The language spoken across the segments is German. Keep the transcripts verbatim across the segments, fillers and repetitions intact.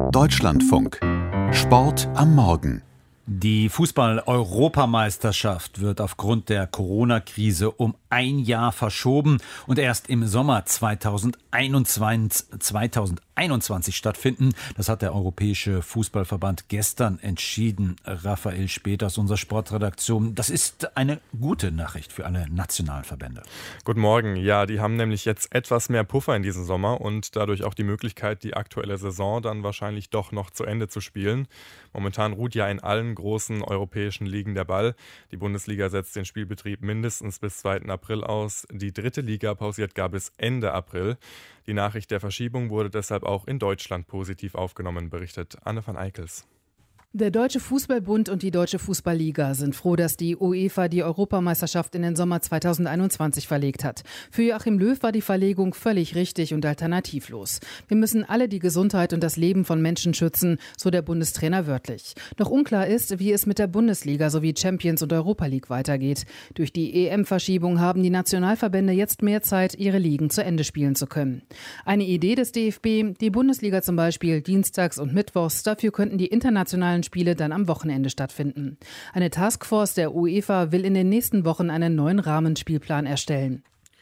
Deutschlandfunk. Sport am Morgen. Die Fußball-Europameisterschaft wird aufgrund der Corona-Krise um ein Jahr verschoben und erst im Sommer zweitausendeinundzwanzig stattfinden. Das hat der Europäische Fußballverband gestern entschieden. Raphael Späth aus unserer Sportredaktion. Das ist eine gute Nachricht für alle nationalen Verbände. Guten Morgen. Ja, die haben nämlich jetzt etwas mehr Puffer in diesem Sommer und dadurch auch die Möglichkeit, die aktuelle Saison dann wahrscheinlich doch noch zu Ende zu spielen. Momentan ruht ja in allen großen europäischen Ligen der Ball. Die Bundesliga setzt den Spielbetrieb mindestens bis zweiten April aus. Die dritte Liga pausiert gar bis Ende April. Die Nachricht der Verschiebung wurde deshalb auch in Deutschland positiv aufgenommen, berichtet Anne van Eickels. Der Deutsche Fußballbund und die Deutsche Fußballliga sind froh, dass die UEFA die Europameisterschaft in den Sommer zweitausendeinundzwanzig verlegt hat. Für Joachim Löw war die Verlegung völlig richtig und alternativlos. Wir müssen alle die Gesundheit und das Leben von Menschen schützen, so der Bundestrainer wörtlich. Noch unklar ist, wie es mit der Bundesliga sowie Champions und Europa League weitergeht. Durch die E M-Verschiebung haben die Nationalverbände jetzt mehr Zeit, ihre Ligen zu Ende spielen zu können. Eine Idee des D F B, die Bundesliga zum Beispiel dienstags und mittwochs, dafür könnten die internationalen Spiele dann am Wochenende stattfinden. Eine Taskforce der UEFA will in den nächsten Wochen einen neuen Rahmenspielplan erstellen.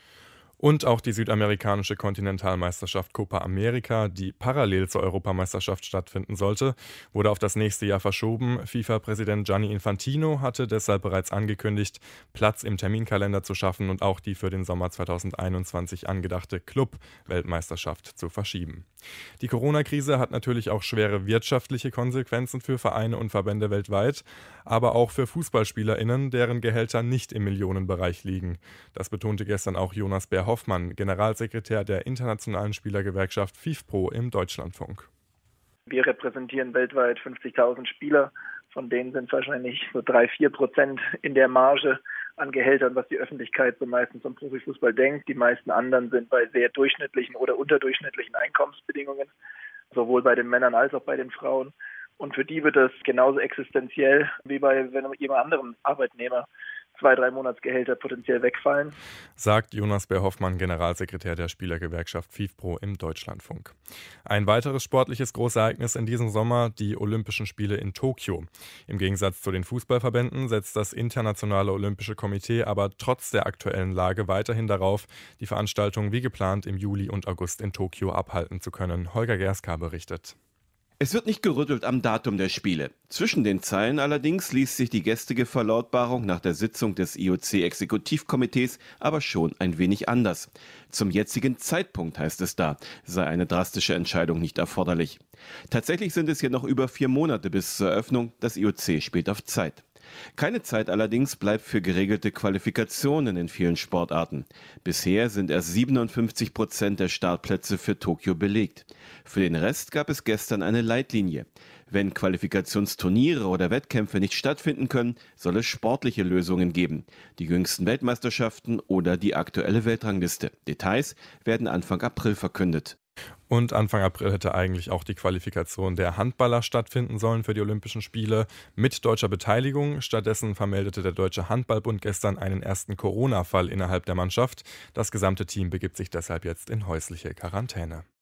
Und auch die südamerikanische Kontinentalmeisterschaft Copa America, die parallel zur Europameisterschaft stattfinden sollte, wurde auf das nächste Jahr verschoben. FIFA-Präsident Gianni Infantino hatte deshalb bereits angekündigt, Platz im Terminkalender zu schaffen und auch die für den Sommer zweitausendeinundzwanzig angedachte Club-Weltmeisterschaft zu verschieben. Die Corona-Krise hat natürlich auch schwere wirtschaftliche Konsequenzen für Vereine und Verbände weltweit, aber auch für FußballspielerInnen, deren Gehälter nicht im Millionenbereich liegen. Das betonte gestern auch Jonas Bär-Hoffmann, Generalsekretär der internationalen Spielergewerkschaft FIFPro im Deutschlandfunk. Wir repräsentieren weltweit fünfzigtausend Spieler, von denen sind wahrscheinlich so drei, vier Prozent in der Marge an Gehältern, was die Öffentlichkeit so meistens zum Profifußball denkt. Die meisten anderen sind bei sehr durchschnittlichen oder unterdurchschnittlichen Einkommensbedingungen, sowohl bei den Männern als auch bei den Frauen. Und für die wird das genauso existenziell wie bei jemand anderem Arbeitnehmer. Zwei, drei Monatsgehälter potenziell wegfallen. Sagt Jonas Bär-Hoffmann, Generalsekretär der Spielergewerkschaft FIFPro im Deutschlandfunk. Ein weiteres sportliches Großereignis in diesem Sommer, die Olympischen Spiele in Tokio. Im Gegensatz zu den Fußballverbänden setzt das Internationale Olympische Komitee aber trotz der aktuellen Lage weiterhin darauf, die Veranstaltung wie geplant im Juli und August in Tokio abhalten zu können. Holger Gerska berichtet. Es wird nicht gerüttelt am Datum der Spiele. Zwischen den Zeilen allerdings liest sich die gestrige Verlautbarung nach der Sitzung des I O C-Exekutivkomitees aber schon ein wenig anders. Zum jetzigen Zeitpunkt, heißt es da, sei eine drastische Entscheidung nicht erforderlich. Tatsächlich sind es ja noch über vier Monate bis zur Eröffnung. Das I O C spielt auf Zeit. Keine Zeit allerdings bleibt für geregelte Qualifikationen in vielen Sportarten. Bisher sind erst siebenundfünfzig Prozent der Startplätze für Tokio belegt. Für den Rest gab es gestern eine Leitlinie. Wenn Qualifikationsturniere oder Wettkämpfe nicht stattfinden können, soll es sportliche Lösungen geben. Die jüngsten Weltmeisterschaften oder die aktuelle Weltrangliste. Details werden Anfang April verkündet. Und Anfang April hätte eigentlich auch die Qualifikation der Handballer stattfinden sollen für die Olympischen Spiele mit deutscher Beteiligung. Stattdessen vermeldete der Deutsche Handballbund gestern einen ersten Corona-Fall innerhalb der Mannschaft. Das gesamte Team begibt sich deshalb jetzt in häusliche Quarantäne.